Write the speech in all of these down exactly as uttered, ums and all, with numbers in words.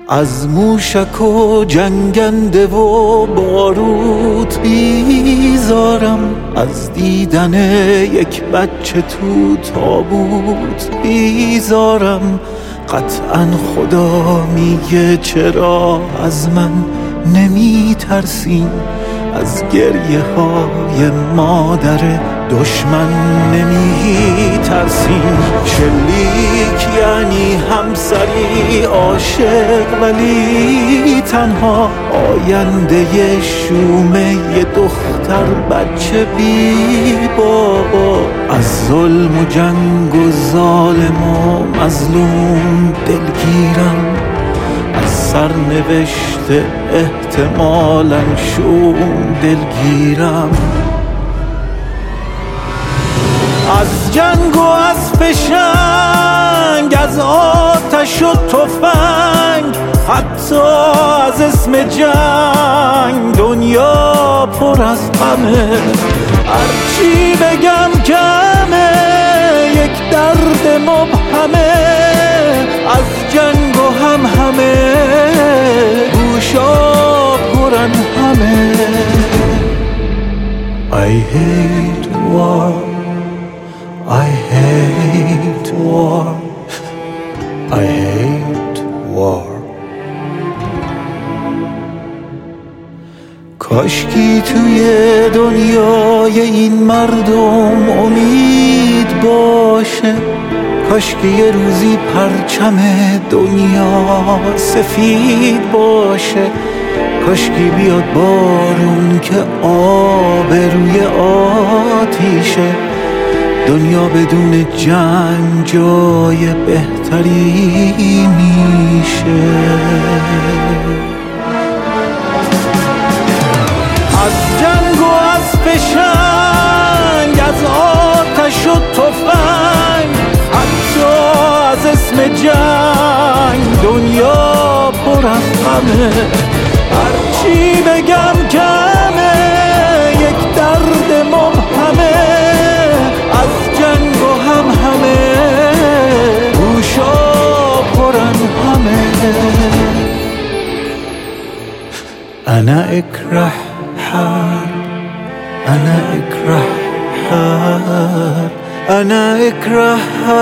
از موشک و جنگنده و باروت بیزارم، از دیدن یک بچه تو تابوت بیزارم. قطعا خدا میگه چرا از من نمی ترسین، از گریه های مادر دشمن نمی ترسین. شلیک یعنی همسری عاشق ولی تنها، آینده شومه ی دختر بچه بی بابا. از ظلم و جنگ و ظالم و مظلوم دلگیرم، از سرنوشت احتمالاً شوم دلگیرم. از جنگ و از فشنگ، از آتش و تفنگ، حتی از اسم جنگ دنیا پر از غمه. هرچی بگم کمه، یک درد مبهمه، از جنگ و هم همه گوشا پرن همه. I hate war, I hate war, I hate war. کاشکی توی دنیای این مردم امید باشه، کاشکی یه روزی پرچم دنیا سفید باشه، کاشکی بیاد بارون که آب روی آتیشه. دنیا بدون جنگ جای بهتری میشه. از جنگ و از فشنگ، از آتش و تفنگ، حتی از اسم جنگ دنیا پر از غمه. هرچی بگم کمه، یک درد مبهمه، از جنگ و هم همه گوشا پرن همه. انا اکره حرب، انا اکره حرب، انا اکره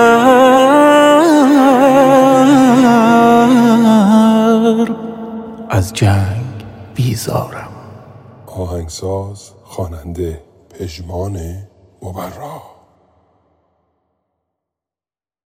حرب. از جنگ بیزارم. آهنگساز خواننده پژمان مبرا.